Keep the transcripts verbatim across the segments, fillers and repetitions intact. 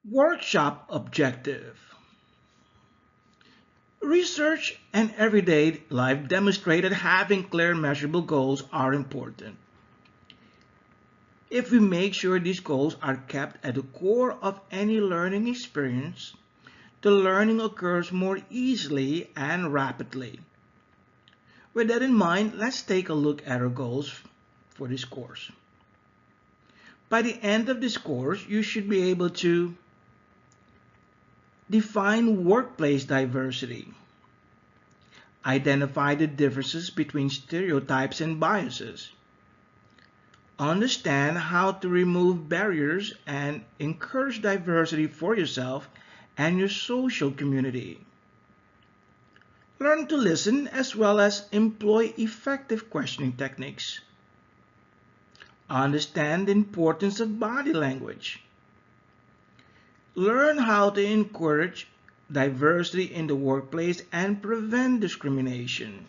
Workshop objective. Research and everyday life demonstrate that having clear measurable goals are important. If we make sure these goals are kept at the core of any learning experience, the learning occurs more easily and rapidly. With that in mind, let's take a look at our goals for this course. By the end of this course, you should be able to define workplace diversity, identify the differences between stereotypes and biases, understand how to remove barriers and encourage diversity for yourself and your social community. Learn to listen as well as employ effective questioning techniques. Understand the importance of body language. Learn how to encourage diversity in the workplace and prevent discrimination.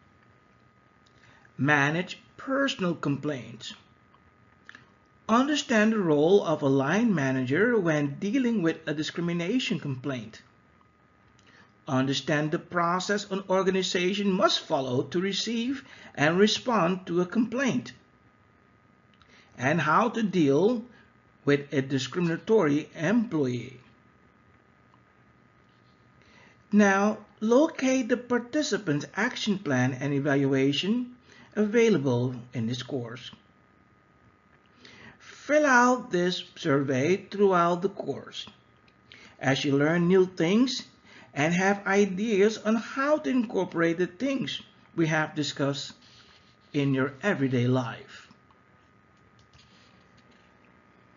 Manage personal complaints. Understand the role of a line manager when dealing with a discrimination complaint. Understand the process an organization must follow to receive and respond to a complaint, and how to deal with a discriminatory employee. Now, locate the participants' action plan and evaluation available in this course. Fill out this survey throughout the course as you learn new things and have ideas on how to incorporate the things we have discussed in your everyday life.